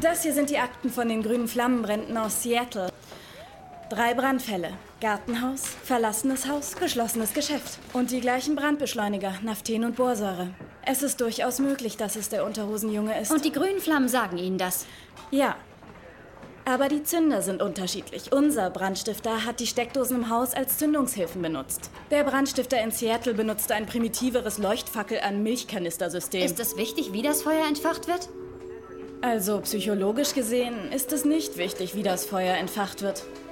Das hier sind die Akten von den grünen Flammenbränden aus Seattle. 3 Brandfälle. Gartenhaus, verlassenes Haus, geschlossenes Geschäft. Und die gleichen Brandbeschleuniger, Naphthen und Borsäure. Es ist durchaus möglich, dass es der Unterhosenjunge ist. Und die grünen Flammen sagen Ihnen das? Ja. Aber die Zünder sind unterschiedlich. Unser Brandstifter hat die Steckdosen im Haus als Zündungshilfen benutzt. Der Brandstifter in Seattle benutzte ein primitiveres Leuchtfackel-an-Milchkanistersystem. Ist es wichtig, wie das Feuer entfacht wird? Also psychologisch gesehen ist es nicht wichtig, wie das Feuer entfacht wird.